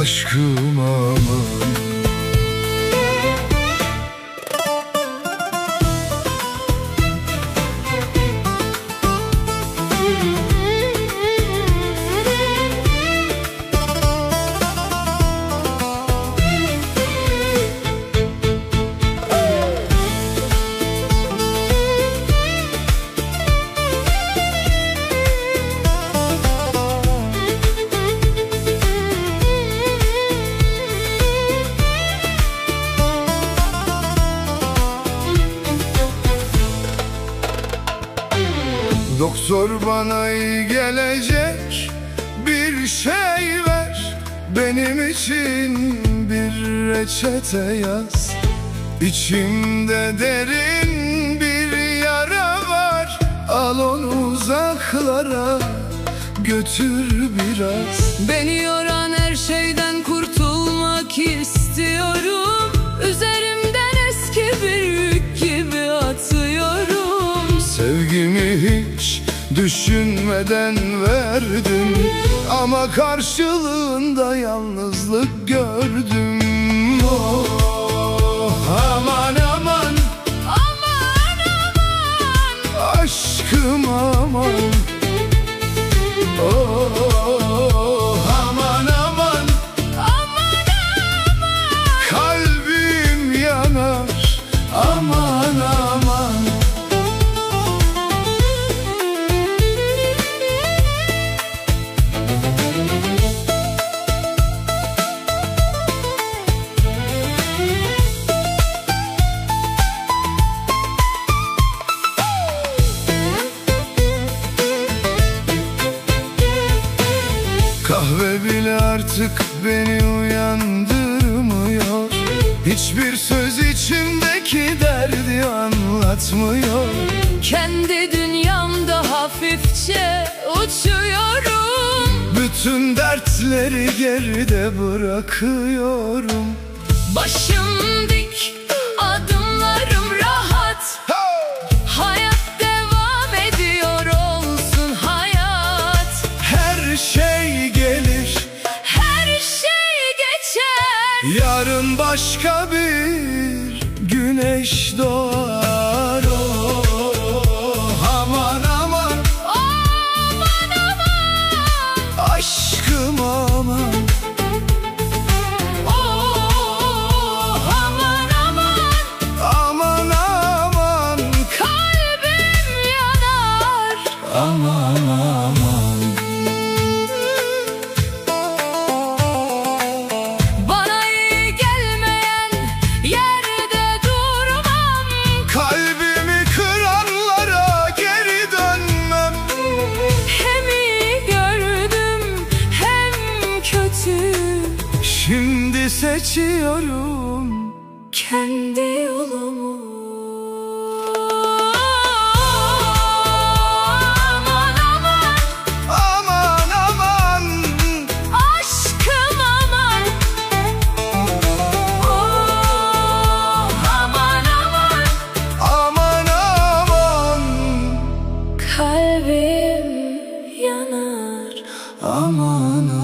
aşkım aman. Doktor bana iyi gelecek bir şey ver, benim için bir reçete yaz. İçimde derin bir yara var, al onu uzaklara götür biraz. Beni yoran her şeyden kurtulmak istiyorum. Üzerimden eski bir yük gibi atıyorum. Sevgimi hiç düşünmeden verdim, ama karşılığında yalnızlık gördüm. Oh, aman aman, Aman aman, aşkım aman. Oh, aman aman, aman aman. kalbim yanar. Aman aman. Kahve bile artık beni uyandırmıyor. Hiçbir söz içimdeki derdi anlatmıyor. Kendi dünyamda hafifçe uçuyorum. Bütün dertleri geride bırakıyorum. Başım dik, adımlarım rahat. Hayat devam ediyor, olsun hayat. Her şey gelir, Her şey geçer. yarın başka bir güneş doğar. Oh, aman aman, Aman aman, aşkım aman. oh, aman aman. Aman aman, Kalbim yanar. aman aman. Bana iyi gelmeyen yerde durmam. Kalbimi kıranlara geri dönmem. Hem iyi gördüm hem kötü. Şimdi seçiyorum Kendi yolumu. Aman aman, aman aman. aşkım aman. Oh, aman aman. Aman aman, Kalbim yanar. aman aman.